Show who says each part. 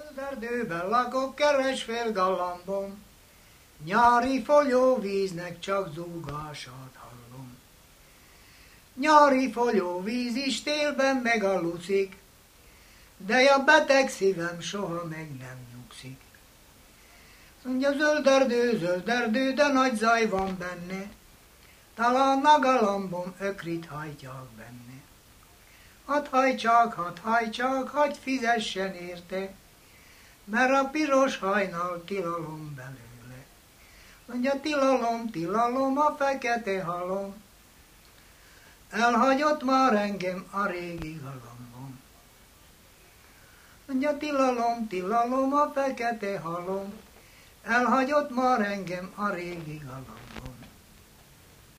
Speaker 1: Erdőben lakok, keresfél galambom, nyári folyóvíznek csak zúgását hallom. Nyári folyóvíz is télben megaluszik, de a beteg szívem soha meg nem nyugszik. Mondja, zöld erdő, de nagy zaj van benne, talán a galambom ökrit hajtják benne. Hadd hajtsák, hadd fizessen érte, mert a piros hajnal tilalom belőle. Mondja, tilalom, a fekete halom, elhagyott már engem a régi galambom. Mondja, tilalom, a fekete halom, elhagyott már engem a régi galambom.